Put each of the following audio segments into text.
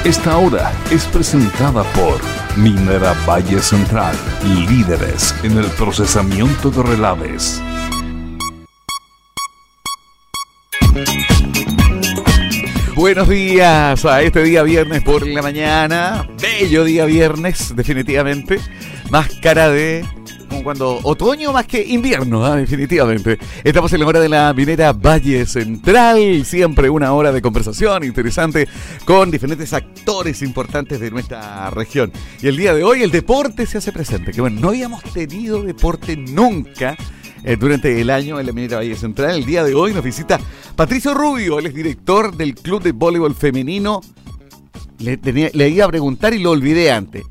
Esta hora es presentada por Minera Valle Central, líderes en el procesamiento de relaves. Buenos días a este día viernes por la mañana. Bello día viernes, definitivamente. Más cara de... como cuando otoño más que invierno, definitivamente. Estamos en la hora de la Minera Valle Central. Siempre una hora de conversación interesante con diferentes actores importantes de nuestra región. Y el día de hoy el deporte se hace presente. Que bueno, no habíamos tenido deporte nunca durante el año en la Minera Valle Central. El día de hoy nos visita Patricio Rubio. Él es director del Club de Voleibol Femenino. Le iba a preguntar y lo olvidé antes.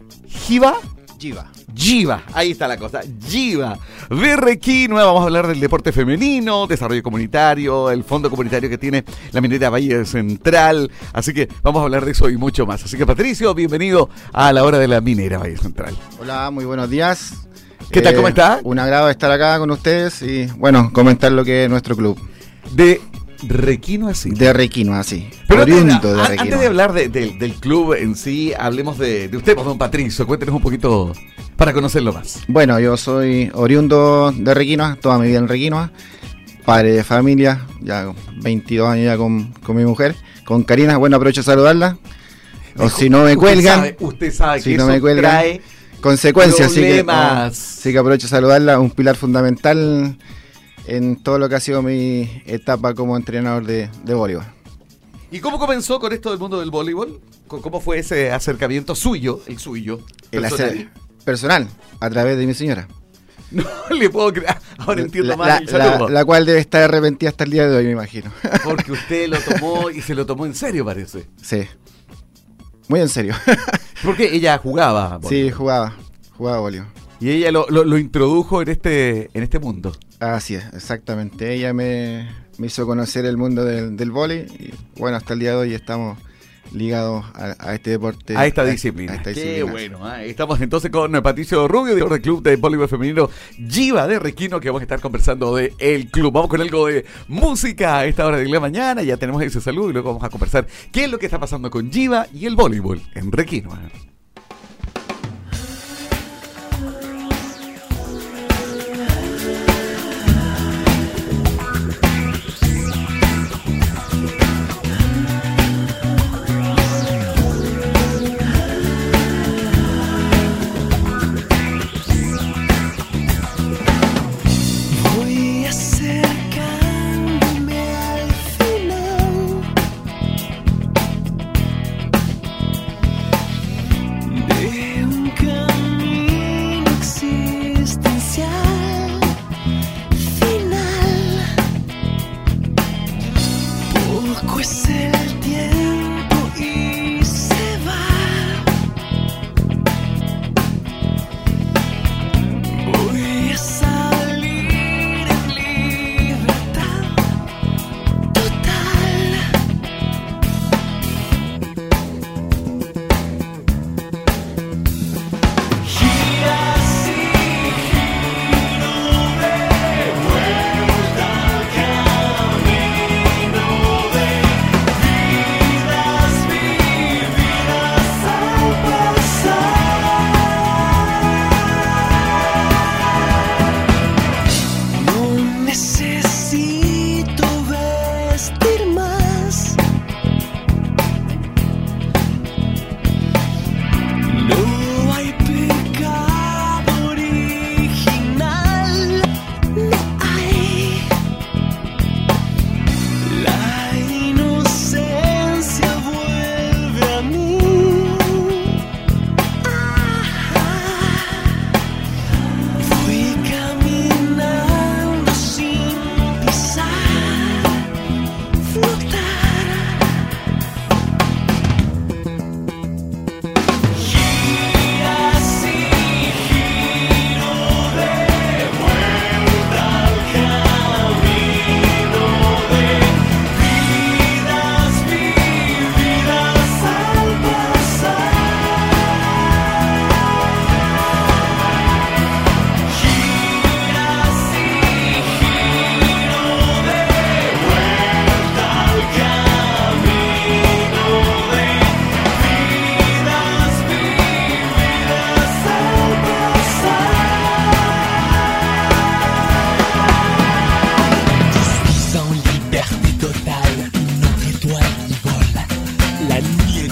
Giva, ahí está la cosa, Giva de Requinoa. Vamos a hablar del deporte femenino, desarrollo comunitario, el fondo comunitario que tiene la Minera Valle Central. Así que vamos a hablar de eso y mucho más. Así que Patricio, bienvenido a la hora de la Minera Valle Central. Hola, muy buenos días. ¿Qué tal, cómo está? Un agrado estar acá con ustedes y bueno, comentar lo que es nuestro club. De Requinoa, sí. De Requinoa, sí. Pero oriundo antes de hablar del club en sí, hablemos de usted, don Patricio. Cuéntenos un poquito para conocerlo más. Bueno, yo soy oriundo de Requinoa, toda mi vida en Requinoa. Padre de familia, ya 22 años ya con mi mujer, con Karina. Bueno, aprovecho a saludarla. O si no me cuelgan. Usted sabe si que no eso me cuelgan, trae consecuencias. Problemas. Así que aprovecho a saludarla, un pilar fundamental en todo lo que ha sido mi etapa como entrenador de voleibol. ¿Y cómo comenzó con esto del mundo del voleibol? ¿Cómo fue ese acercamiento suyo, el suyo? Personal, a través de mi señora. No le puedo creer. Ahora entiendo más el saludo. La cual debe estar arrepentida hasta el día de hoy, me imagino. Porque usted lo tomó y se lo tomó en serio, parece. Sí. Muy en serio. Porque ella jugaba voleibol. Sí, jugaba voleibol. Y ella lo introdujo en este mundo. Así es, exactamente. Ella me hizo conocer el mundo del vóley y bueno, hasta el día de hoy estamos ligados a este deporte. A esta disciplina. Qué bueno. Estamos entonces con Patricio Rubio, director del Club de Voleibol Femenino Giva de Requinoa, que vamos a estar conversando de el club. Vamos con algo de música a esta hora de la mañana. Ya tenemos ese saludo y luego vamos a conversar qué es lo que está pasando con Giva y el voleibol en Requinoa.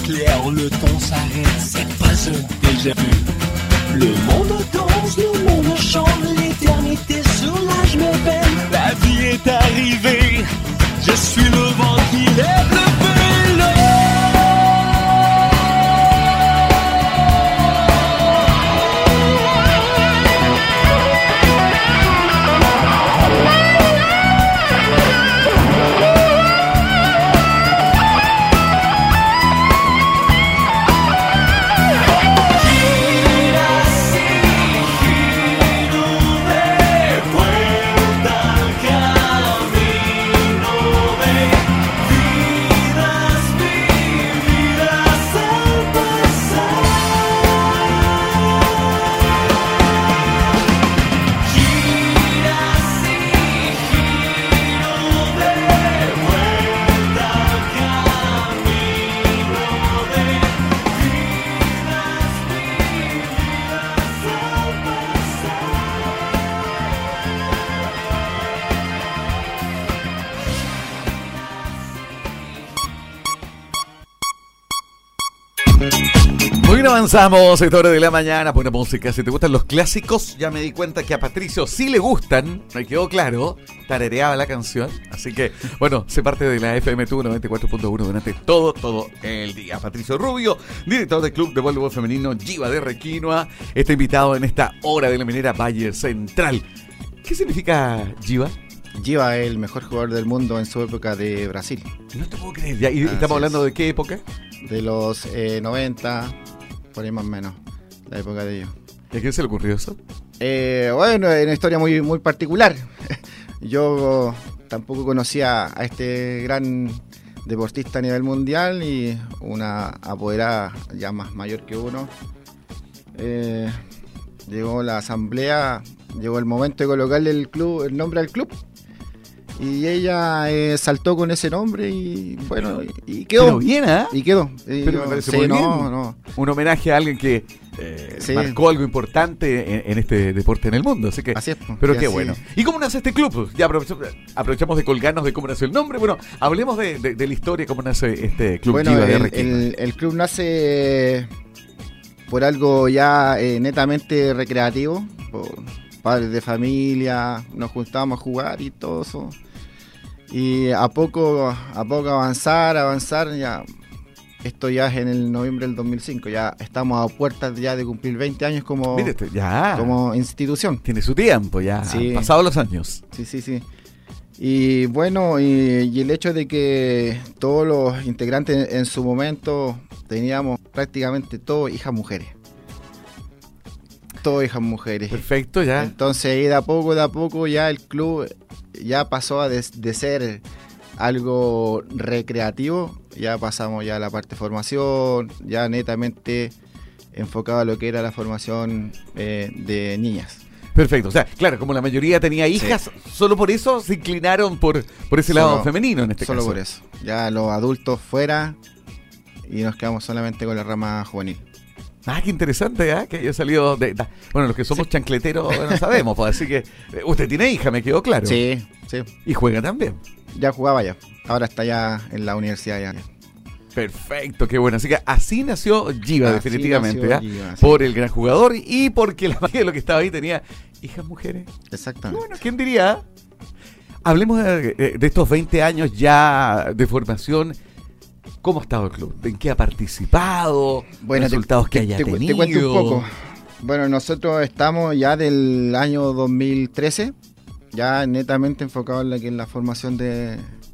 clair, le temps s'arrête, c'est pas un déjà vu. Le monde danse, le monde chante, l'éternité soulage mes peines. La vie est arrivée, je suis le vent qui lève le vélo. Muy bien, avanzamos a esta hora de la mañana. Buena música. Si te gustan los clásicos, ya me di cuenta que a Patricio sí le gustan. Me quedó claro. Tarareaba la canción. Así que, bueno, se parte de la FM Tú 94.1 durante todo el día. Patricio Rubio, director del Club de Voleibol Femenino Giva de Requinoa, está invitado en esta hora de la minera Valle Central. ¿Qué significa Giva? Giva es el mejor jugador del mundo en su época de Brasil. No te puedo creer. ¿Y estamos hablando de qué época? De los 90, por ahí más o menos, la época de ellos. ¿Y a quién se le ocurrió eso? Bueno, es una historia muy particular. Yo tampoco conocía a este gran deportista a nivel mundial y una apoderada ya más mayor que uno. Llegó la asamblea, llegó el momento de colocarle el nombre al club. Y ella saltó con ese nombre y bueno, y quedó. Pero bien, ¿eh? Y quedó. Pero me parece muy bien. Un homenaje a alguien que sí, marcó algo importante en este deporte en el mundo. Así que, así es, pero qué así. Bueno. ¿Y cómo nace este club? Ya aprovechamos de colgarnos de cómo nace el nombre. Bueno, hablemos de la historia, cómo nace este club. Bueno, Giva de Requinoa. el club nace por algo ya netamente recreativo, por padres de familia, nos juntábamos a jugar y todo eso. Y a poco avanzar, ya. Esto ya es en el noviembre del 2005, ya estamos a puertas ya de cumplir 20 años como, como institución. Tiene su tiempo ya, sí. Pasados los años. Sí. Y bueno, y el hecho de que todos los integrantes en su momento teníamos prácticamente todos hijas mujeres. Todas hijas mujeres. Perfecto, ya. Entonces ahí de a poco ya el club ya pasó de ser algo recreativo, ya pasamos ya a la parte de formación, ya netamente enfocado a lo que era la formación de niñas. Perfecto, o sea, claro, como la mayoría tenía hijas, sí. Solo por eso se inclinaron por ese lado femenino en este caso. Solo por eso, ya los adultos fuera y nos quedamos solamente con la rama juvenil. Ah, qué interesante, ¿eh? Que haya salido bueno, los que somos chancleteros no sabemos, pues, así que usted tiene hija, me quedó claro. Sí. Y juega también. Ya jugaba ya, ahora está ya en la universidad ya. Perfecto, qué bueno. Así que así nació Giva, definitivamente, nació Giva, sí. Por el gran jugador y porque la mayoría de lo que estaba ahí tenía hijas mujeres. Exactamente. Bueno, ¿quién diría? Hablemos de estos 20 años ya de formación. ¿Cómo ha estado el club? ¿En qué ha participado? Bueno, resultados que haya tenido. Te cuento un poco. Bueno, nosotros estamos ya del año 2013, ya netamente enfocados en la formación de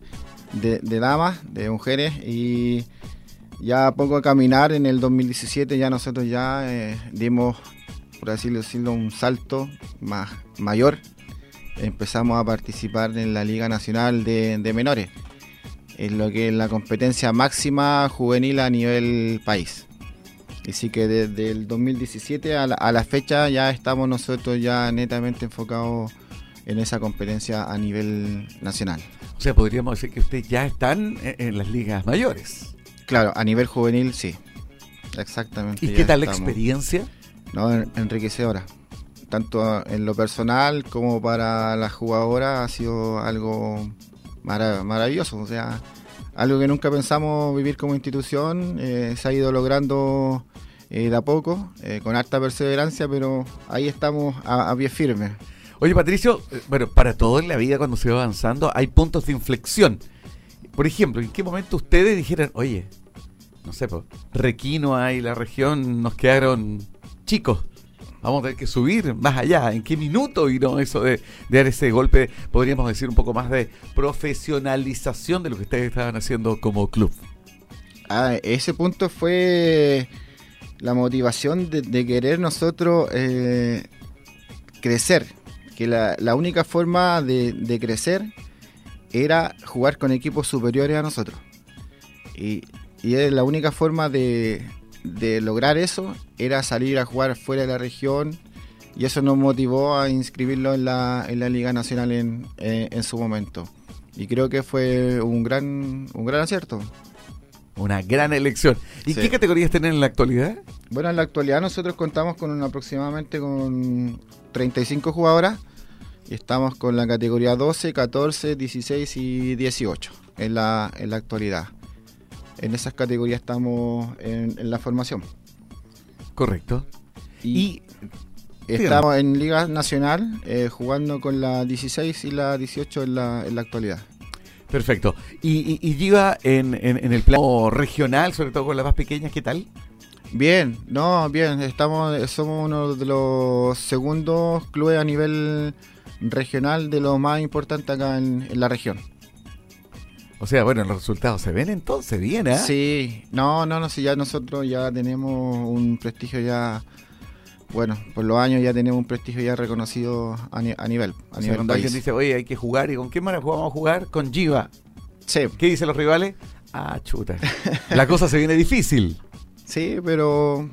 damas, de mujeres, y ya a poco a caminar en el 2017 ya nosotros ya dimos, por así decirlo, un salto mayor. Empezamos a participar en la Liga Nacional de Menores, en lo que es la competencia máxima juvenil a nivel país. Así que desde el 2017 a la fecha ya estamos nosotros ya netamente enfocados en esa competencia a nivel nacional. O sea, podríamos decir que ustedes ya están en las ligas mayores. Claro, a nivel juvenil sí, exactamente. ¿Y qué tal la experiencia? No, enriquecedora. Tanto en lo personal como para las jugadoras ha sido algo maravilloso. O sea, algo que nunca pensamos vivir como institución. Se ha ido logrando de a poco, con harta perseverancia, pero ahí estamos a pie firme. Oye, Patricio, bueno, para todo en la vida cuando se va avanzando hay puntos de inflexión. Por ejemplo, ¿en qué momento ustedes dijeron, oye, no sé, pues, Requinoa y la región nos quedaron chicos, vamos a tener que subir más allá? ¿En qué minuto vino eso de dar ese golpe, podríamos decir, un poco más de profesionalización de lo que ustedes estaban haciendo como club? Ese punto fue la motivación de querer nosotros crecer, que la única forma de crecer era jugar con equipos superiores a nosotros, y la única forma de lograr eso era salir a jugar fuera de la región, y eso nos motivó a inscribirlo en la Liga Nacional en su momento, y creo que fue un gran acierto. Una gran elección. ¿Y sí. qué categorías tienen en la actualidad? Bueno, en la actualidad nosotros contamos con aproximadamente con 35 jugadoras, y estamos con la categoría 12, 14, 16 y 18 en la actualidad. En esas categorías estamos en la formación. Correcto. Y estamos en Liga Nacional jugando con la 16 y la 18 en la actualidad. Perfecto. ¿Y Giva en el plano regional, sobre todo con las más pequeñas, qué tal? Bien, somos uno de los segundos clubes a nivel regional, de los más importantes acá en la región. O sea, bueno, los resultados se ven entonces bien, ¿eh? Sí, sí, ya nosotros ya tenemos un prestigio ya, bueno, por los años ya tenemos un prestigio ya reconocido a nivel Cuando país. alguien dice, oye, hay que jugar, ¿y con qué manera vamos a jugar? Con Giva. Sí. ¿Qué dicen los rivales? Ah, chuta. La cosa se viene difícil. Sí, pero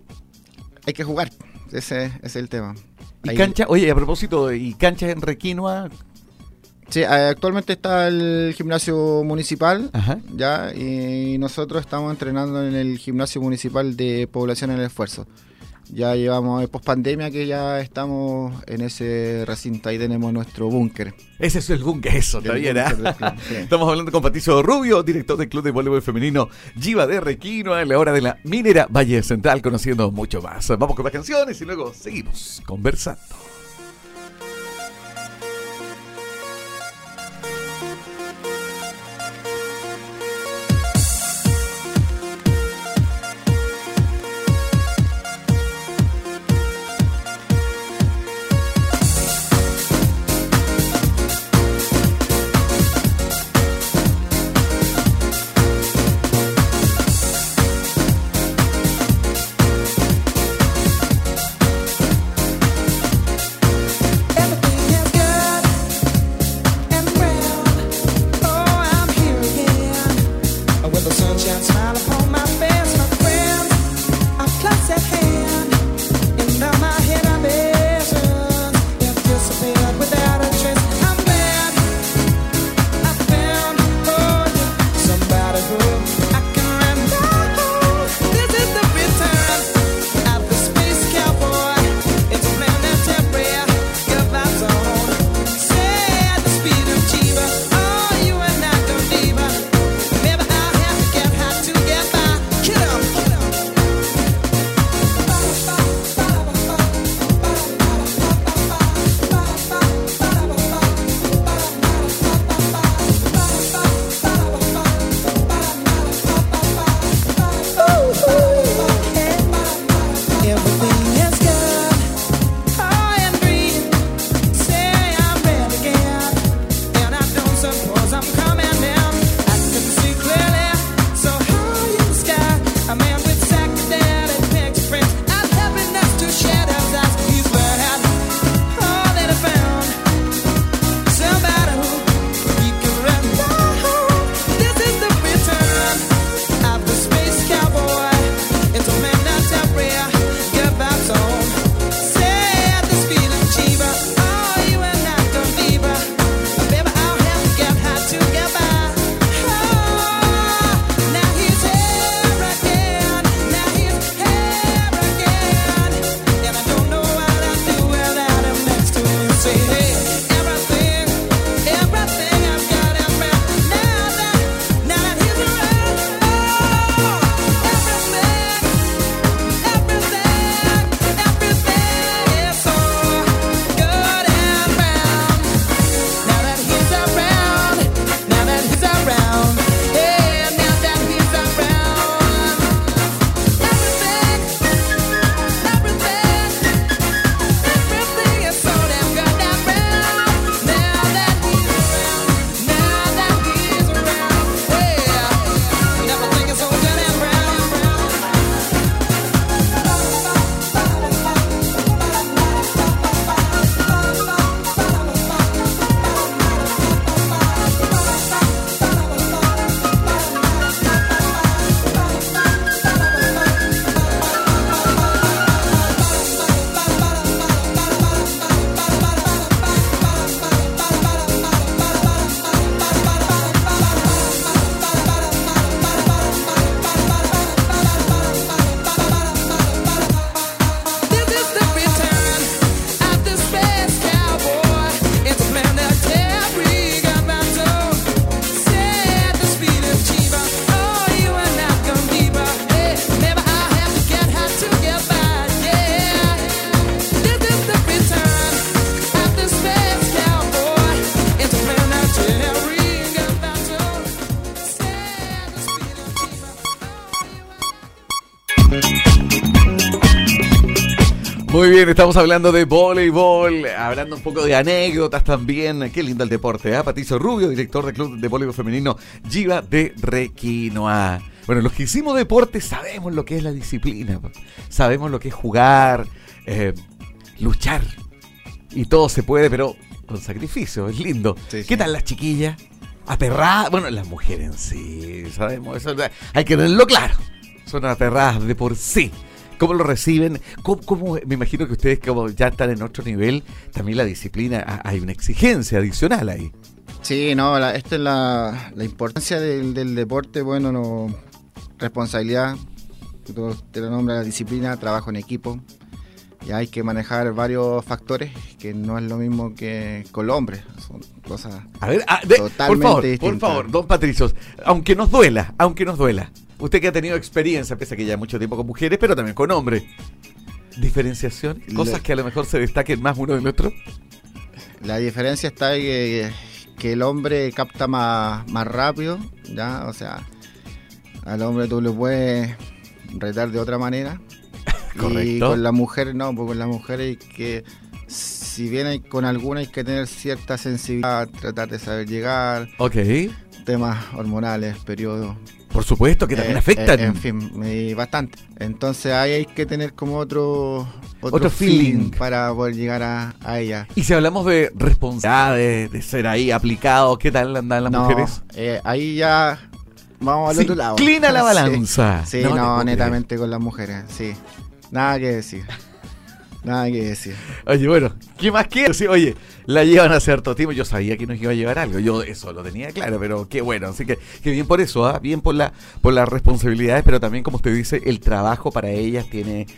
hay que jugar, ese es el tema. ¿Y cancha? Oye, a propósito, ¿y canchas en Requinoa? Sí, actualmente está el gimnasio municipal. Ajá. Ya, y nosotros estamos entrenando en el gimnasio municipal de Población en el Esfuerzo. Ya llevamos post pandemia que ya estamos en ese recinto, ahí tenemos nuestro búnker. Ese es el búnker, eso, está bien, ¿eh? Sí. Estamos hablando con Patricio Rubio, director del Club de Voleibol Femenino Giva de Requinoa, en la hora de la Minera Valle Central, conociendo mucho más. Vamos con las canciones y luego seguimos conversando. To Muy bien, estamos hablando de voleibol, hablando un poco de anécdotas también. Qué lindo el deporte, ¿eh? Patricio Rubio, director del Club de Voleibol Femenino Giva de Requinoa. Bueno, los que hicimos deporte sabemos lo que es la disciplina, sabemos lo que es jugar, luchar. Y todo se puede, pero con sacrificio, es lindo. Sí, ¿Qué sí. tal las chiquillas? Aperradas, bueno, las mujeres en sí, sabemos, eso hay que tenerlo claro. Son aperradas de por sí. ¿Cómo lo reciben? ¿Cómo? Me imagino que ustedes, como ya están en otro nivel, también la disciplina, hay una exigencia adicional ahí. Sí, no, esta es la importancia del deporte, bueno, no, responsabilidad, que todo te lo nombra, la disciplina, trabajo en equipo, y hay que manejar varios factores que no es lo mismo que con los hombres, son cosas A ver, totalmente por distintas. favor, don Patricio, aunque nos duela, usted que ha tenido experiencia, pese a que ya mucho tiempo con mujeres, pero también con hombres, diferenciación, cosas que a lo mejor se destaquen más uno del otro. La diferencia está en que el hombre capta más rápido, ¿ya? O sea, al hombre tú le puedes retar de otra manera. Y Correcto. con la mujer no, porque con la mujer hay que, si bien hay con alguna hay que tener cierta sensibilidad, tratar de saber llegar, Ok, temas hormonales, periodos. por supuesto que también afectan. En fin, bastante. Entonces ahí hay que tener como otro feeling. para poder llegar a ella. Y si hablamos de responsabilidades, de ser ahí aplicado, ¿qué tal andan las mujeres? Ahí ya vamos al Se otro lado. inclina la balanza. Sí, No te no, puedo netamente con las mujeres, sí. Nada que decir. Nada que decir. Oye, bueno, ¿qué más quiero? Sí, oye, la llevan a cierto tiempo. Yo sabía que nos iba a llevar algo. Yo eso lo tenía claro, pero qué bueno. Así que bien por eso, ¿ah? Bien por las responsabilidades, pero también, como usted dice, el trabajo para ellas tiene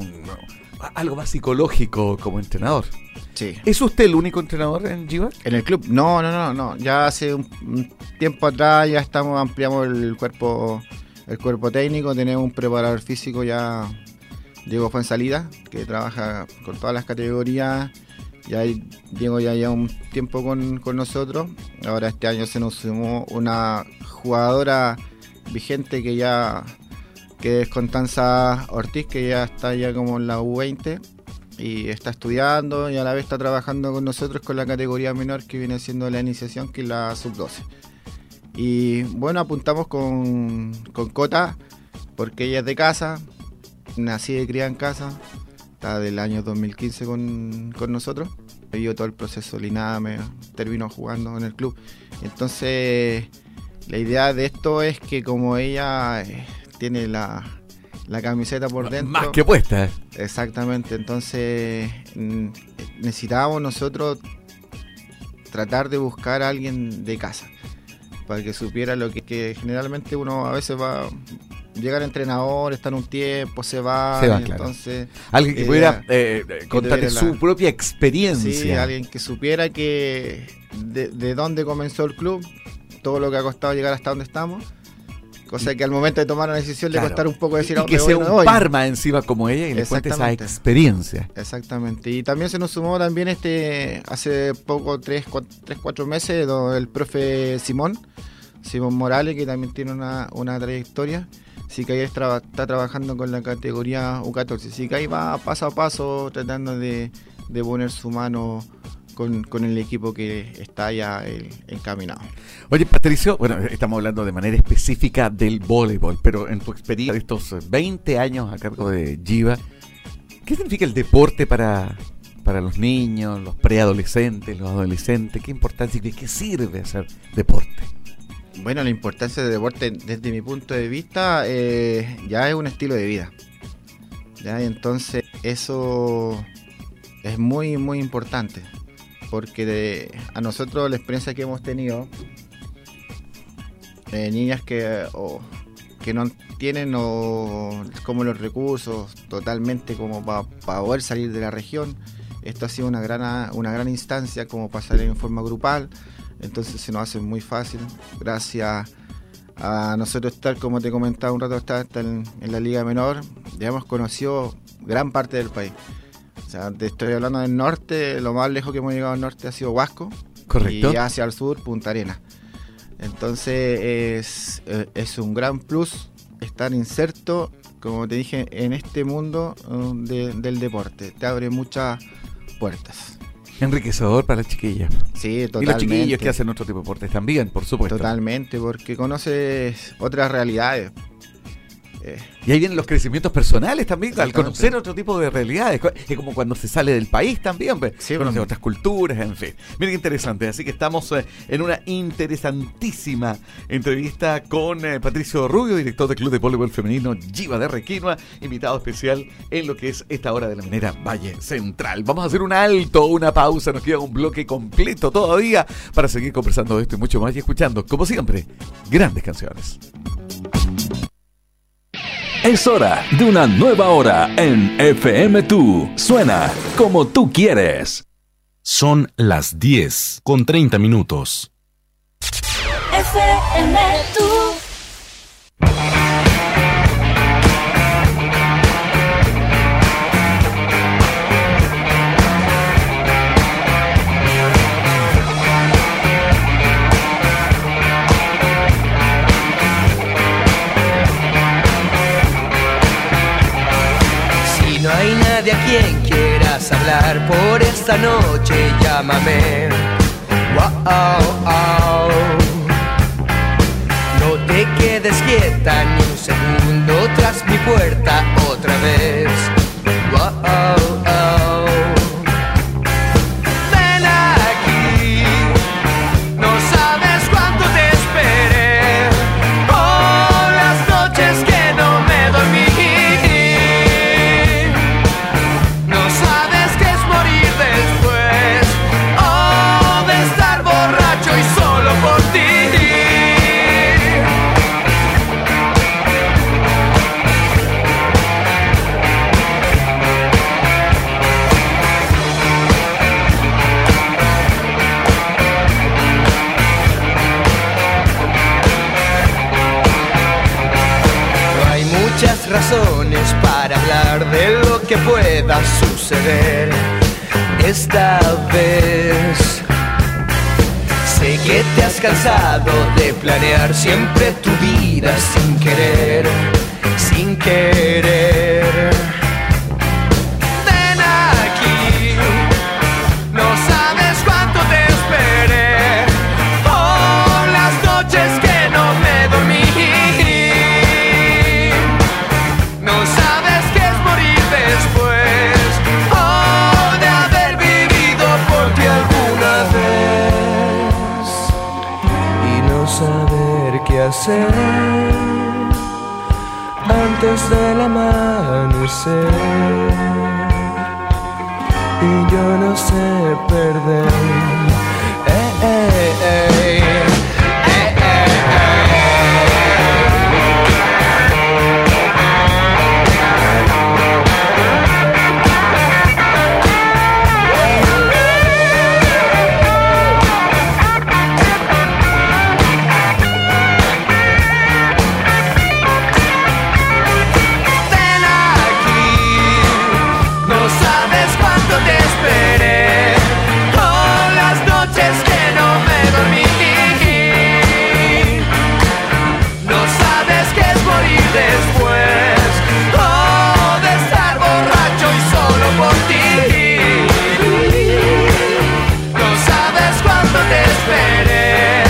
algo más psicológico como entrenador. Sí. ¿Es usted el único entrenador en Giva? ¿En el club? No. Ya hace un tiempo atrás ya ampliamos el cuerpo técnico, tenemos un preparador físico ya, Diego Fuensalida, que trabaja con todas las categorías. Ya Diego ya lleva un tiempo con nosotros. Ahora este año se nos sumó una jugadora vigente que es Constanza Ortiz, que ya está ya como en la U20 y está estudiando y a la vez está trabajando con nosotros con la categoría menor, que viene siendo la iniciación, que es la sub-12. Y bueno, apuntamos con Cota, porque ella es de casa, nacida y criada en casa, está del año 2015 con nosotros. Vivió todo el proceso Liname, terminó jugando en el club. Entonces, la idea de esto es que como ella tiene la camiseta por dentro. Más que puesta. Exactamente, entonces necesitábamos nosotros tratar de buscar a alguien de casa para que supiera lo que generalmente uno a veces va a llegar entrenador, está en un tiempo, se va, claro. Entonces Alguien que pudiera contar tuviera su propia experiencia. sí, alguien que supiera que de dónde comenzó el club, todo lo que ha costado llegar hasta donde estamos. Cosa que al momento de tomar una decisión Claro. le costar un poco decir, y que sea un Parma encima como ella y le cuente esa Exactamente. experiencia. Exactamente. Y también se nos sumó también hace poco, 3-4 meses, el profe Simón Morales, que también tiene una trayectoria. Así que ahí está trabajando con la categoría U14. Así que ahí va paso a paso tratando de poner su mano con el equipo que está ya encaminado. Oye, Patricio, bueno, estamos hablando de manera específica del voleibol, pero en tu experiencia de estos 20 años a cargo de Giva, ¿qué significa el deporte para los niños, los preadolescentes, los adolescentes? ¿Qué importancia y de qué sirve hacer deporte? Bueno, la importancia del deporte desde mi punto de vista ya es un estilo de vida. ¿Ya? Y entonces eso es muy, muy importante. Porque a nosotros la experiencia que hemos tenido, niñas que no tienen como los recursos totalmente como para poder salir de la región, esto ha sido una gran instancia como para salir en forma grupal. Entonces se nos hace muy fácil, gracias a nosotros estar, como te comentaba un rato, estar en la Liga Menor, ya hemos conocido gran parte del país. O sea, te estoy hablando del norte, lo más lejos que hemos llegado al norte ha sido Huasco. Correcto. Y hacia el sur, Punta Arenas. Entonces es un gran plus estar inserto, como te dije, en este mundo del deporte. Te abre muchas puertas. Enriquecedor para las chiquillas. Sí, totalmente. Y los chiquillos que hacen otro tipo de deportes también, por supuesto. Totalmente, porque conoces otras realidades. Y ahí vienen los crecimientos personales también, al Exactamente. conocer otro tipo de realidades. Es como cuando se sale del país también, Sí, conoce bueno. otras culturas, en fin. Miren qué interesante. Así que estamos en una interesantísima entrevista con Patricio Rubio, director del Club de Voleibol Femenino Giva de Requinoa, invitado especial en lo que es esta hora de la minera Valle Central. Vamos a hacer un alto, una pausa, nos queda un bloque completo todavía para seguir conversando de esto y mucho más y escuchando, como siempre, grandes canciones. Es hora de una nueva hora en FM2. Suena como tú quieres. Son las 10:30. FM tú. Si no hay nadie a quien quieras hablar por esta noche, llámame. Wow. No te quedes quieta ni un segundo tras mi puerta otra vez. Wow. Ven aquí, no sabes cuánto te esperé. Oh, las noches que no me dormí. No sabes qué es morir después. Oh, de estar borracho y solo por ti. No hay muchas razones para hablar de lo que pueda suceder esta vez. Sé que te has cansado de planear siempre tu vida sin querer, sin querer. Ven aquí, no sabes cuánto te esperé. Oh, las noches que no me dormí. No sabes qué es morir después. Oh, de haber vivido por ti alguna vez y no saber qué hacer antes del amanecer. Y yo no sé perder. Ven aquí, no sabes cuánto te esperé. Oh, las noches que no me dormí. No sabes qué es morir después. Oh, de estar borracho y solo por ti. No sabes cuánto te esperé.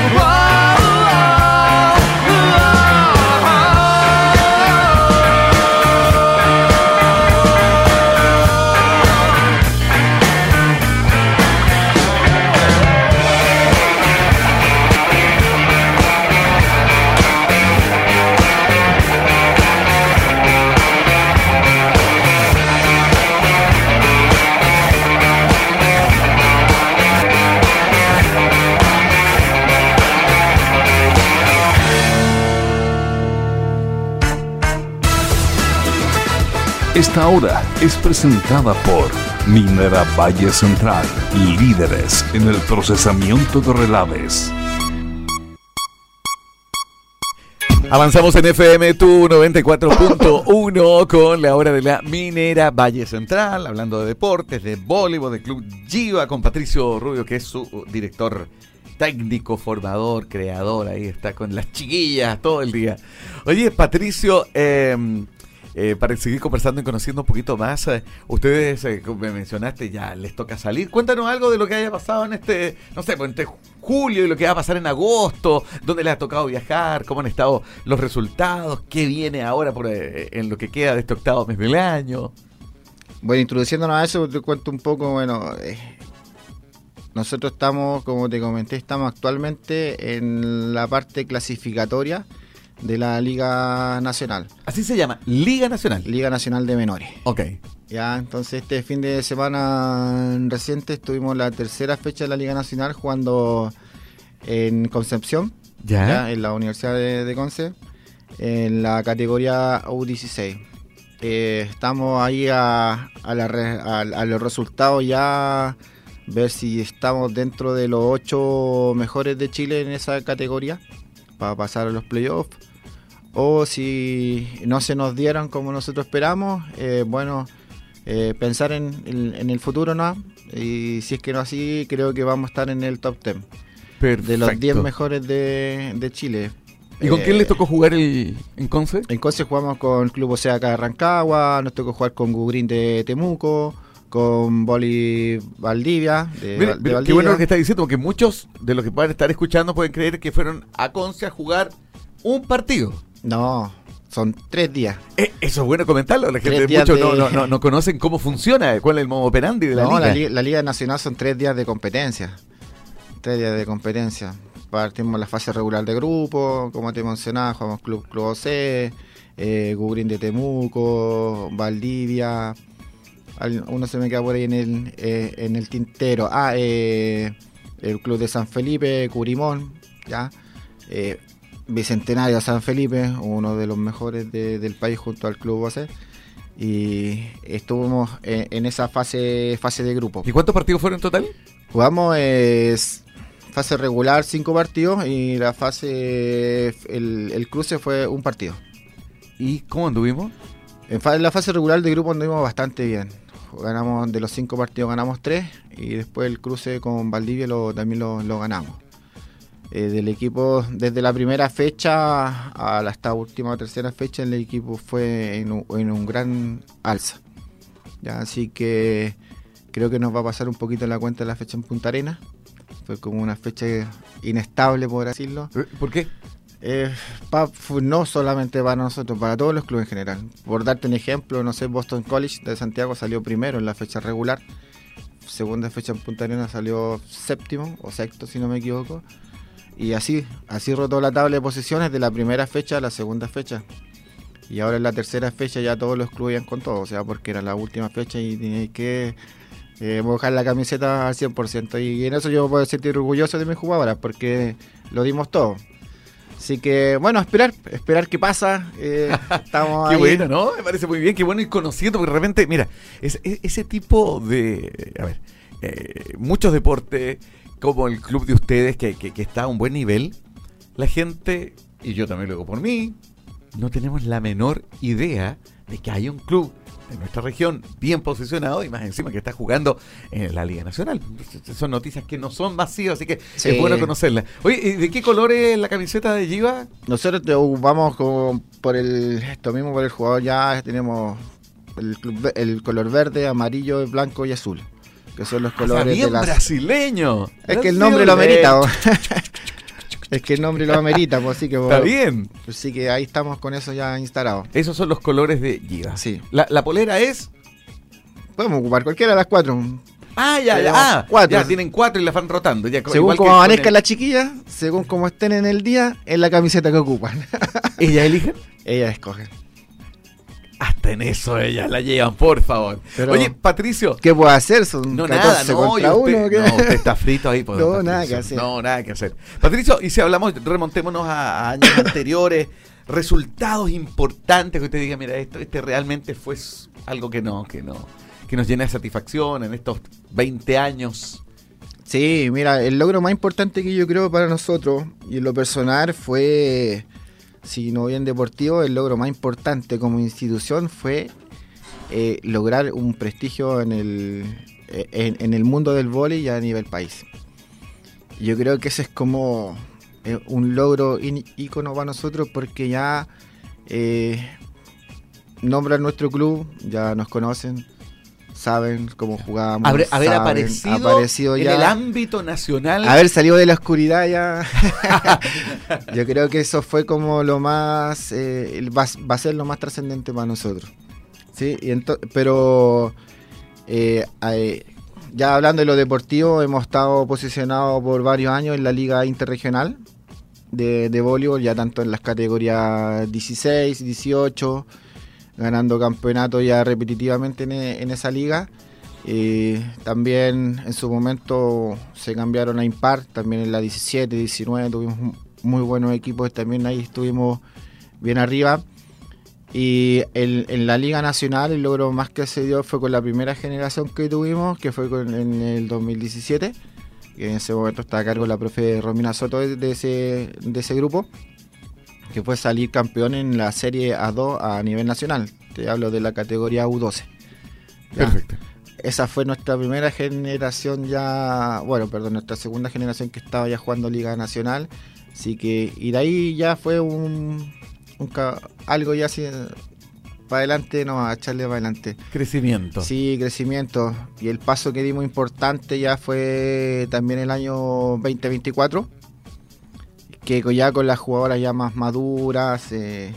Esta hora es presentada por Minera Valle Central, líderes en el procesamiento de relaves. Avanzamos en FM Tu 94.1 con la hora de la Minera Valle Central, hablando de deportes, de voleibol, de Club Giva, con Patricio Rubio, que es su director técnico, formador, creador, ahí está con las chiquillas todo el día. Oye, Patricio, para seguir conversando y conociendo un poquito más, ustedes, como me mencionaste, ya les toca salir. Cuéntanos algo de lo que haya pasado en no sé, pues entre julio y lo que va a pasar en agosto, dónde les ha tocado viajar, cómo han estado los resultados, qué viene ahora en lo que queda de este octavo mes del año. Bueno, introduciéndonos a eso, te cuento un poco, bueno, nosotros estamos, como te comenté, estamos actualmente en la parte clasificatoria de la Liga Nacional. Así se llama, Liga Nacional. Liga Nacional de Menores. Ok. Ya, entonces este fin de semana reciente estuvimos la tercera fecha de la Liga Nacional jugando en Concepción, ya en la Universidad de Conce, en la categoría U16. Estamos ahí a los resultados ya, ver si estamos dentro de los 8 mejores de Chile en esa categoría para pasar a los playoffs, o si no se nos dieran como nosotros esperamos, pensar en el futuro, ¿no? Y si es que no así, creo que vamos a estar en el top 10 de los 10 mejores de Chile. ¿Y con quién les tocó jugar en Conce? En Conce jugamos con Club Ocea acá de Rancagua, nos tocó jugar con Gugrín de Temuco, con Boli Valdivia de Valdivia. Qué bueno lo que está diciendo, porque muchos de los que puedan estar escuchando pueden creer que fueron a Conce a jugar un partido. No, son 3 días. Eso es bueno comentarlo, la gente muchos no conocen cómo funciona, cuál es el modo operandi de la liga. La Liga Nacional son 3 días de competencia. 3 días de competencia. Partimos la fase regular de grupo, como te mencionaba, jugamos Club OC, Gugrín de Temuco, Valdivia, uno se me queda por ahí en el tintero, el Club de San Felipe, Curimón, ya, Bicentenario San Felipe, uno de los mejores del país junto al Club OC, y estuvimos en esa fase de grupo. ¿Y cuántos partidos fueron en total? Jugamos fase regular 5 partidos y la fase el cruce fue un partido. ¿Y cómo anduvimos? En la fase regular de grupo anduvimos bastante bien. Ganamos de los 5 partidos, ganamos 3 y después el cruce con Valdivia también lo ganamos. Del equipo, desde la primera fecha a esta última o tercera fecha, el equipo fue en un gran alza. Ya, así que creo que nos va a pasar un poquito la cuenta de la fecha en Punta Arenas. Fue como una fecha inestable, por decirlo. ¿Por qué? No solamente para nosotros, para todos los clubes en general. Por darte un ejemplo, no sé, Boston College de Santiago salió primero en la fecha regular. Segunda fecha en Punta Arenas salió séptimo o sexto, si no me equivoco. Y así rotó la tabla de posiciones de la primera fecha a la segunda fecha. Y ahora en la tercera fecha ya todos los clubes iban con todo, o sea, porque era la última fecha y teníais que mojar la camiseta al 100%. Y en eso yo me puedo sentir orgulloso de mis jugadoras porque lo dimos todo. Así que, bueno, esperar qué pasa. Estamos qué ahí. bueno, ¿no? Me parece muy bien, qué bueno ir conociendo, porque de repente, mira, ese tipo de... A ver, muchos deportes, como el club de ustedes, que está a un buen nivel, la gente, y yo también lo digo por mí, no tenemos la menor idea de que hay un club de nuestra región bien posicionado y más encima que está jugando en la Liga Nacional. Son noticias que no son vacías, así que sí, es bueno conocerlas. Oye, ¿y de qué color es la camiseta de Giva? Nosotros vamos por el jugador, ya tenemos el color verde, amarillo, blanco y azul, que son los colores bien de las... brasileño. Es que el nombre lo amerita. Es que el nombre lo amerita, pues así que... Está bien. Así que ahí estamos con eso ya instalado. Esos son los colores de Giva. Sí. La polera es... Podemos ocupar cualquiera de las 4. Ya. 4. Ya tienen 4 y la van rotando. Ya, según como amanezcan las chiquillas, según como estén en el día, es la camiseta que ocupan. ¿Ellas eligen? Ellas escogen. Hasta en eso ellas la llevan, por favor. Pero, oye, Patricio. ¿Qué puedo hacer? Son no, 14 nada, no, contra usted, 1. ¿Qué? No, usted está frito ahí. Por no, nada que hacer. No, nada que hacer. Patricio, y si hablamos, remontémonos a años anteriores, resultados importantes que usted diga, mira, este realmente fue algo que nos llena de satisfacción en estos 20 años. Sí, mira, el logro más importante que yo creo para nosotros, y en lo personal fue, si no bien deportivo, el logro más importante como institución fue lograr un prestigio en el mundo del vóley y a nivel país. Yo creo que ese es como un logro ícono para nosotros porque ya nombran nuestro club, ya nos conocen, saben cómo jugamos. Haber saben, aparecido en ya, el ámbito nacional. haber salido de la oscuridad ya. Yo creo que eso fue como lo más, va a ser lo más trascendente para nosotros. ¿Sí? Pero ya hablando de lo deportivo, hemos estado posicionados por varios años en la Liga Interregional de voleibol, ya tanto en las categorías 16, 18, ganando campeonato ya repetitivamente en esa liga. También en su momento se cambiaron a impar, también en la 17, 19 tuvimos muy buenos equipos, también ahí estuvimos bien arriba. Y en la Liga Nacional el logro más que se dio fue con la primera generación que tuvimos, que fue en el 2017, que en ese momento estaba a cargo la profe Romina Soto de ese grupo, que fue salir campeón en la serie A2 a nivel nacional. Te hablo de la categoría U12. ¿Ya? Perfecto. Esa fue nuestra primera generación nuestra segunda generación que estaba ya jugando Liga Nacional. Así que, y de ahí ya fue algo ya así para adelante, no, a echarle para adelante. Crecimiento. Sí, crecimiento. Y el paso que dimos importante ya fue también el año 2024, que ya con las jugadoras ya más maduras,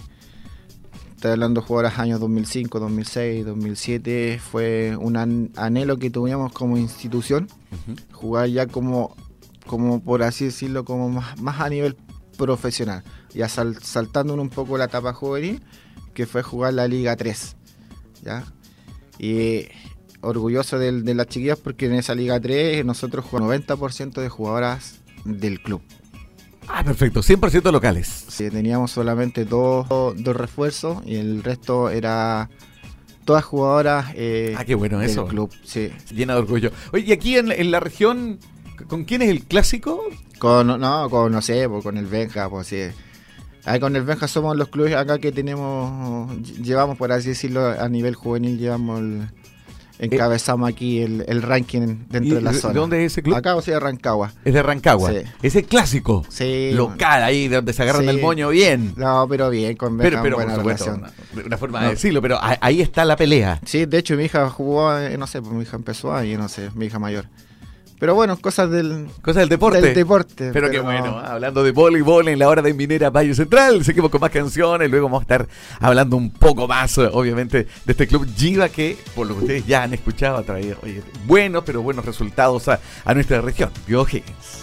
estoy hablando de jugadoras años 2005, 2006, 2007, fue un anhelo que tuvimos como institución, jugar ya como por así decirlo, como más a nivel profesional, ya saltando un poco la etapa juvenil, que fue jugar la Liga 3, ¿ya? Y orgulloso de las chiquillas porque en esa Liga 3 nosotros jugamos 90% de jugadoras del club. Ah, perfecto, 100% locales. Sí, teníamos solamente dos refuerzos y el resto era todas jugadoras qué bueno del eso. club. Sí. Llena de orgullo. Oye, y aquí en la región, ¿con quién es el clásico? Con el Benja, pues sí. Ahí con el Benja somos los clubes acá que llevamos, por así decirlo, a nivel juvenil, encabezamos aquí el ranking dentro de la zona. ¿De dónde es ese club? Acá, o sea, de Rancagua. Es de Rancagua. Sí. Es el clásico. Sí. Local, ahí donde se agarran Sí. el moño bien. No, pero bien, con Benja Pero buena por supuesto, relación. una forma de decirlo, pero ahí está la pelea. Sí, de hecho mi hija jugó, pues mi hija empezó ahí, mi hija mayor. Pero bueno, cosas del deporte. Del deporte. Pero qué bueno, hablando de voleibol en la hora de Minera Valle Central, seguimos con más canciones, luego vamos a estar hablando un poco más, obviamente, de este club Giva que, por lo que ustedes ya han escuchado, ha traído buenos resultados a nuestra región. O'Higgins.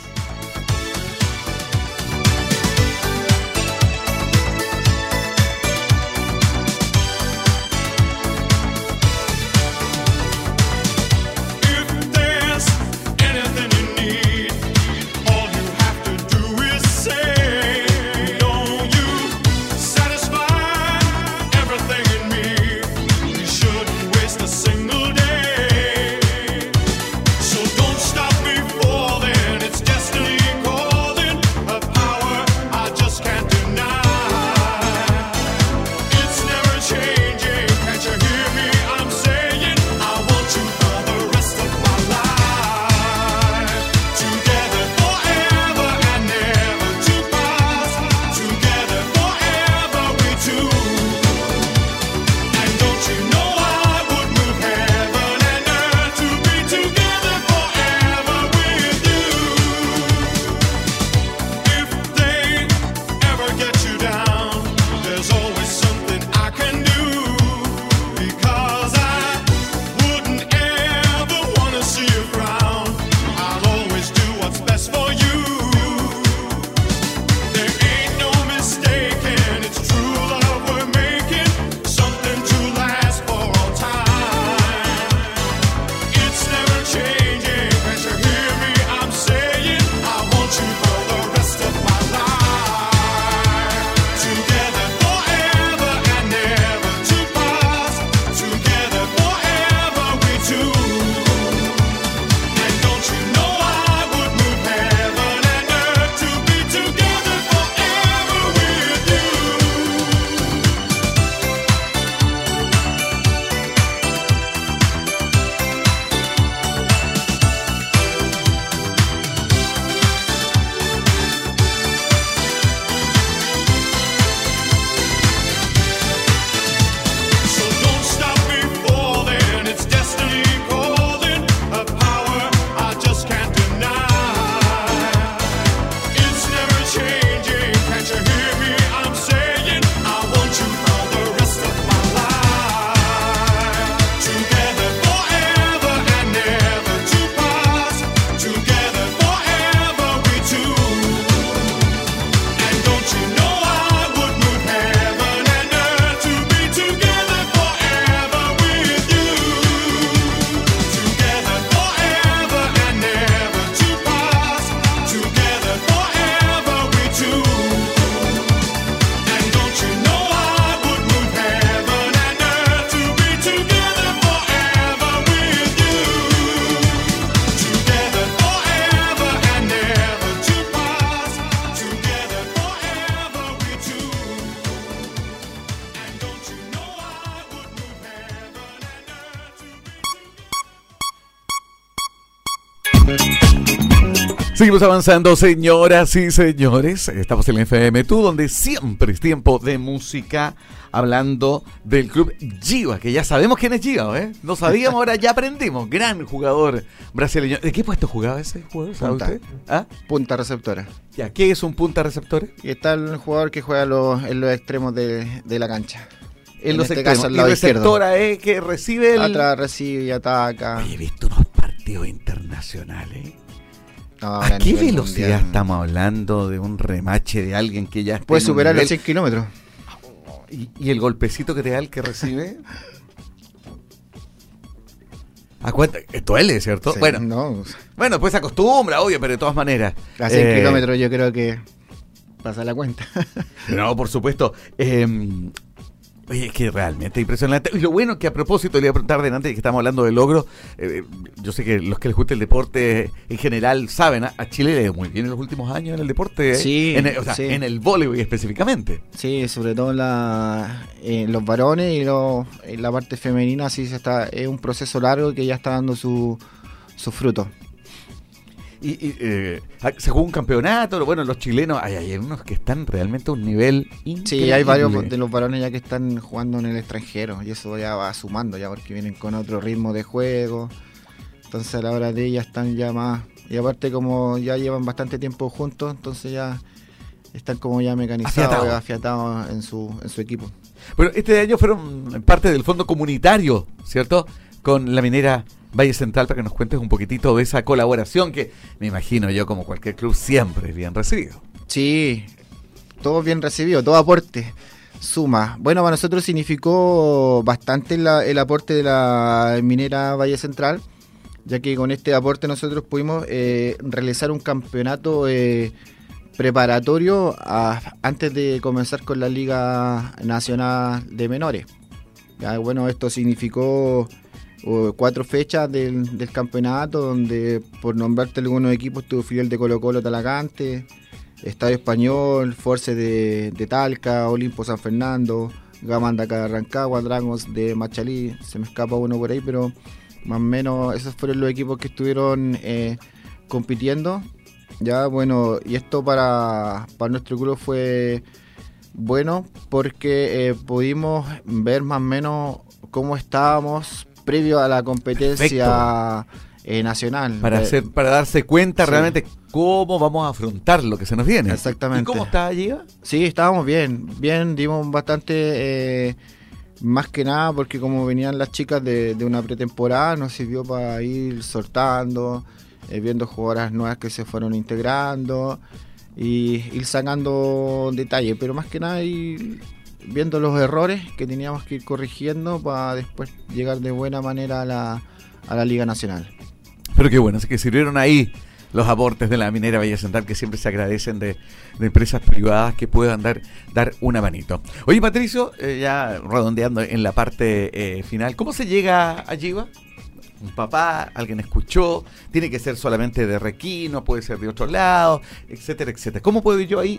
Destiny. Seguimos avanzando, señoras y señores. Estamos en el FM Tú, donde siempre es tiempo de música, hablando del club Giva, que ya sabemos quién es Giva, ¿eh? No sabíamos, ahora ya aprendimos. Gran jugador brasileño. ¿De qué puesto jugaba ese jugador? ¿Sabe Punta. usted? ¿Ah? Punta receptora. Ya, ¿qué es un punta receptor? Y está el jugador que juega en los extremos de la cancha. En los este extremos. caso, al Y lado izquierdo. receptora es que recibe el... Atrás recibe y ataca. Oye, he visto unos partidos internacionales. No, ¿A qué nivel velocidad mundial. estamos hablando de un remache de alguien que ya está Puede en un superar los nivel? 100 kilómetros. ¿Y el golpecito que te da el que recibe? ¿A cuenta? Duele, ¿cierto? Sí, Bueno, no, pues se acostumbra, obvio, pero de todas maneras. a 100 kilómetros yo creo que pasa la cuenta. No, por supuesto. Oye, es que realmente impresionante. Y lo bueno que a propósito, le iba a preguntar delante que estamos hablando de logros. Yo sé que los que les gusta el deporte en general saben, a Chile le ha ido muy bien en los últimos años en el deporte. Sí, sí. sí. En el voleibol específicamente. Sí, sobre todo los varones y en la parte femenina sí es un proceso largo que ya está dando su fruto. Se jugó un campeonato. Bueno, los chilenos, hay unos que están realmente a un nivel increíble. Sí, hay varios de los varones ya que están jugando en el extranjero y eso ya va sumando ya porque vienen con otro ritmo de juego. Entonces a la hora de ellas están ya más... Y aparte como ya llevan bastante tiempo juntos, entonces ya están como ya mecanizados, afiatados en su equipo. Pero este año fueron parte del fondo comunitario, ¿cierto? Con la minera Valle Central, para que nos cuentes un poquitito de esa colaboración que me imagino yo, como cualquier club, siempre es bien recibido. Sí, todo bien recibido, todo aporte suma. Bueno, para nosotros significó bastante el aporte de la minera Valle Central, ya que con este aporte nosotros pudimos realizar un campeonato preparatorio antes de comenzar con la Liga Nacional de Menores. Ya, bueno, esto significó 4 fechas del campeonato, donde por nombrarte algunos equipos estuvo Fidel de Colo-Colo Talagante, Estadio Español, Force de Talca, Olimpo San Fernando, Gamanda de Rancagua, Dragons de Machalí, se me escapa uno por ahí, pero más o menos esos fueron los equipos que estuvieron compitiendo. Ya, bueno, y esto para nuestro club fue bueno porque pudimos ver más o menos cómo estábamos previo a la competencia nacional. Para darse cuenta Sí. realmente cómo vamos a afrontar lo que se nos viene. Exactamente. ¿Y cómo está allí? Sí, estábamos bien, dimos bastante, más que nada porque como venían las chicas de una pretemporada, nos sirvió para ir soltando, viendo jugadoras nuevas que se fueron integrando y ir sacando detalles, pero más que nada ir viendo los errores que teníamos que ir corrigiendo para después llegar de buena manera a la Liga Nacional. Pero qué bueno, así que sirvieron ahí los aportes de la minera Valle Central, que siempre se agradecen de empresas privadas que puedan dar una manito. Oye, Patricio, ya redondeando en la parte final, ¿cómo se llega a Giva? Un papá, alguien escuchó, tiene que ser solamente de Requino, puede ser de otro lado, etcétera, etcétera. ¿Cómo puedo ir yo ahí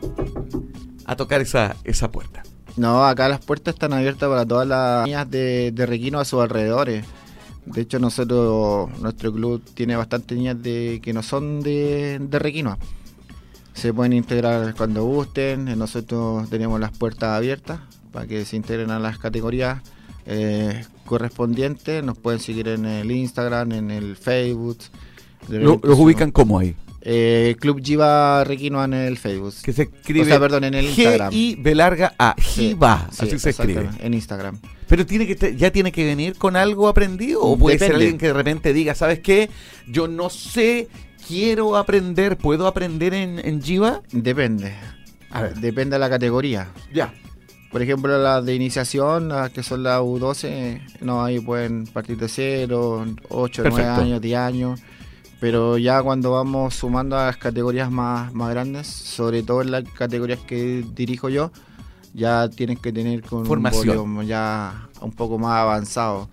a tocar esa puerta? No, acá las puertas están abiertas para todas las niñas de Requino a sus alrededores. De hecho, nuestro club tiene bastantes niñas que no son de Requino. Se pueden integrar cuando gusten. Nosotros tenemos las puertas abiertas para que se integren a las categorías correspondientes. Nos pueden seguir en el Instagram, en el Facebook. ¿Los ubican cómo ahí? Club Giva Requino en el Facebook. Que se escribe, o sea, perdón, en el Instagram. G-I-B-A, Giva, Sí, así se escribe. En Instagram. Pero ya tiene que venir con algo aprendido, o puede ser alguien que de repente diga, ¿sabes qué? Yo no sé, quiero aprender, ¿puedo aprender en Giva? Depende. A ver. Depende de la categoría. Ya. Por ejemplo, las de iniciación, las que son las U12, no, ahí pueden partir de 0, 8, Perfecto. 9 años, 10 años. Pero ya cuando vamos sumando a las categorías más grandes, sobre todo en las categorías que dirijo yo, ya tienen que tener con Formación. un volumen ya un poco más avanzado,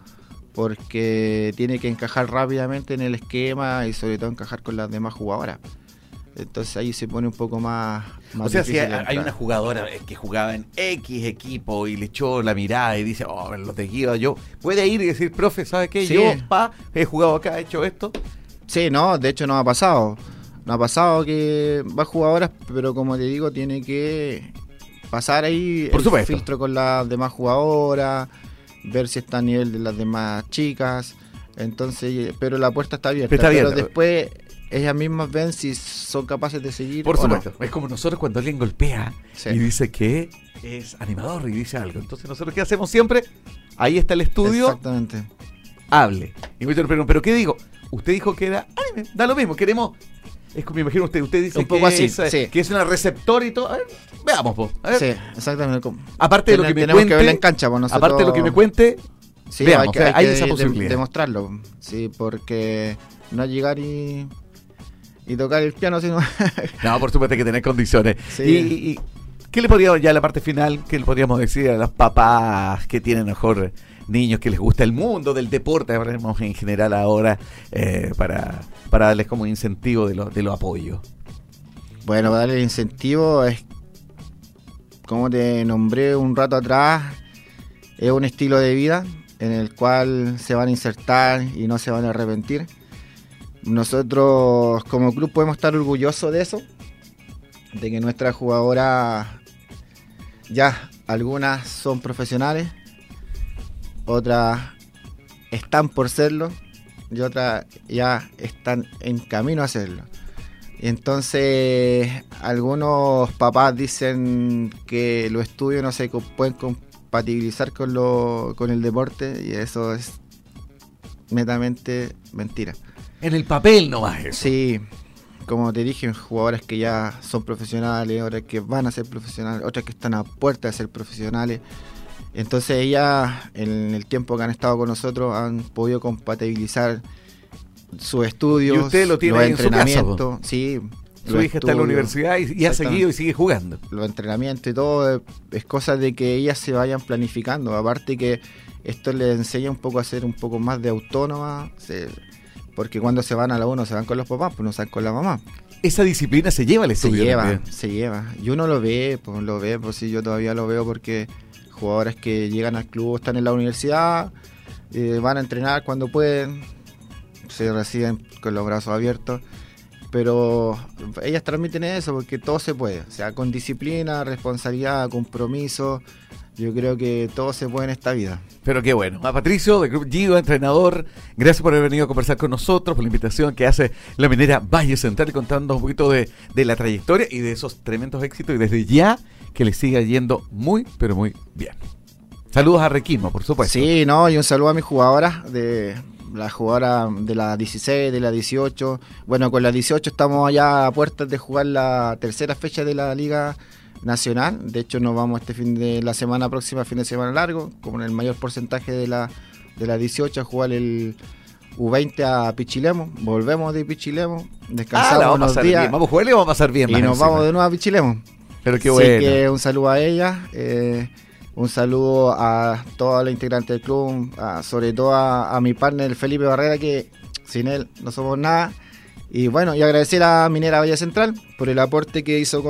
porque tiene que encajar rápidamente en el esquema y sobre todo encajar con las demás jugadoras. Entonces ahí se pone un poco más O sea, si difícil hay entrar. una jugadora que jugaba en X equipo y le echó la mirada y dice, oh, los de Giva, yo, puede ir y decir, profe, ¿sabe qué? Sí. Yo, he jugado acá, he hecho esto. Sí, no, de hecho no ha pasado. No ha pasado que va jugadoras, pero como te digo, tiene que pasar ahí Por el supuesto. filtro con las demás jugadoras, ver si está a nivel de las demás chicas. Entonces, pero la puerta está abierta. Está abierta. Pero después ellas mismas ven si son capaces de seguir. Por o no. supuesto. Es como nosotros cuando alguien golpea Sí. y dice que es animador y dice algo. Entonces, nosotros, ¿qué hacemos siempre? Ahí está el estudio, Exactamente. hable. Y muchos preguntan, ¿pero qué digo? Usted dijo que era anime. Da lo mismo, queremos. Es como me imagino usted dice Un poco que, así, es, sí. que es una receptor y todo. A ver, veamos, po. A ver. Sí, exactamente. Aparte de lo que me Tenemos cuente, que verla en cancha, pues nosotros... aparte de lo que me cuente, Sí, veamos, hay que, o sea, hay hay que esa posibilidad. demostrarlo. Sí, porque no llegar y tocar el piano, sino... no, por supuesto hay que tener condiciones. Sí. Y ¿qué le podríamos, ya la parte final, qué le podríamos decir a las papás que tienen mejor niños que les gusta el mundo del deporte, hablemos en general ahora, para darles como incentivo de lo apoyo? Bueno, para darle el incentivo es, como te nombré un rato atrás, es un estilo de vida en el cual se van a insertar y no se van a arrepentir. Nosotros como club podemos estar orgullosos de eso, de que nuestras jugadoras ya algunas son profesionales, otras están por serlo y otras ya están en camino a serlo. Y entonces algunos papás dicen que los estudios no se pueden compatibilizar con el deporte, y eso es netamente mentira. En el papel nomás eso. Sí, como te dije, jugadores que ya son profesionales, otras que van a ser profesionales, otras que están a puerta de ser profesionales. Entonces ellas, en el tiempo que han estado con nosotros, han podido compatibilizar sus estudios, Y usted lo tiene los ahí en su casa, entrenamientos. Sí, Su los hija está en la estudios, universidad y ha Exactamente. seguido y sigue jugando. los entrenamientos y todo, es cosa de que ellas se vayan planificando. Aparte que esto les enseña un poco a ser un poco más de autónoma, porque cuando se van a la uno se van con los papás, pues no se van con la mamá. Esa disciplina se lleva al estudio. también. Se lleva. Y uno lo ve, pues sí, yo todavía lo veo porque jugadores que llegan al club, están en la universidad, van a entrenar cuando pueden, se reciben con los brazos abiertos, pero ellas transmiten eso porque todo se puede, o sea, con disciplina, responsabilidad, compromiso, yo creo que todo se puede en esta vida. Pero qué bueno. A Patricio, del Club Giva, entrenador, gracias por haber venido a conversar con nosotros, por la invitación que hace la minera Valle Central, contando un poquito de la trayectoria y de esos tremendos éxitos, y desde ya que le siga yendo muy, pero muy bien. Saludos a Requimo, por supuesto. Sí, no, y un saludo a mis jugadoras, de la jugadora de la 16, de la 18. Bueno, con la 18 estamos allá a puertas de jugar la tercera fecha de la Liga Nacional. De hecho, nos vamos la semana próxima, fin de semana largo, como en el mayor porcentaje de la 18, a jugar el U20 a Pichilemu. Volvemos de Pichilemu, descansamos la vamos a unos pasar días bien. Vamos a jugar y vamos a pasar bien. y más nos encima. vamos de nuevo a Pichilemu. Pero qué Así bueno. que un saludo a ella, un saludo a toda la integrante del club, sobre todo a mi partner Felipe Barrera, que sin él no somos nada. Y bueno, y agradecer a Minera Valle Central por el aporte que hizo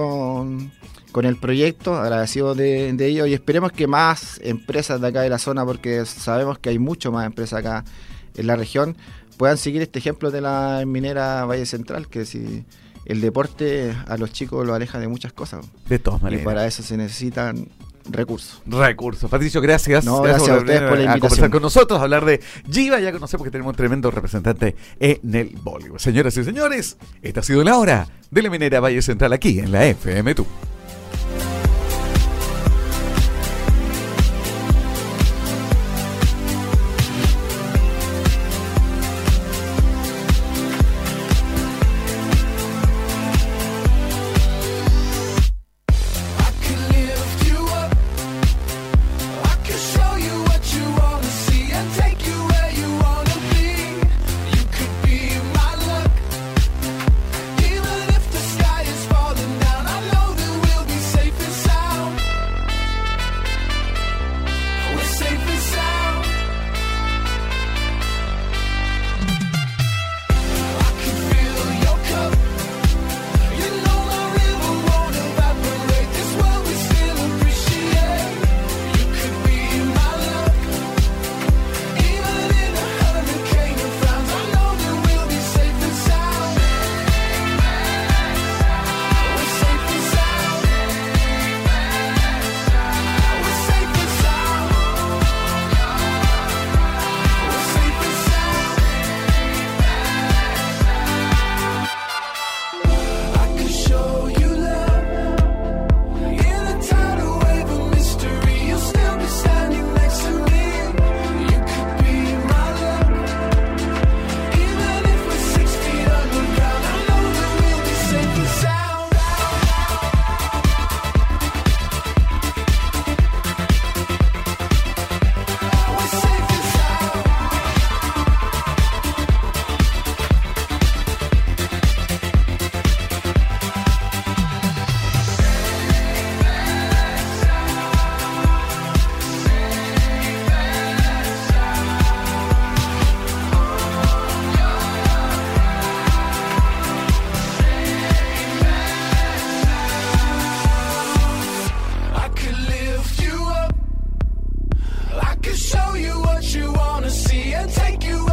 con el proyecto, agradecido de ello, y esperemos que más empresas de acá de la zona, porque sabemos que hay mucho más empresas acá en la región, puedan seguir este ejemplo de la Minera Valle Central, que si el deporte a los chicos los aleja de muchas cosas. De todas Y maneras. para eso se necesitan recursos. Recursos. Patricio, gracias. No, gracias a ustedes por la a invitación. conversar con nosotros, a hablar de Giva. Ya conocemos que tenemos un tremendo representante en el voleibol. Señoras y señores, esta ha sido la hora de la Minera Valle Central aquí en la FM TU. Even if the sky is falling down, I know that show you what you wanna see and take you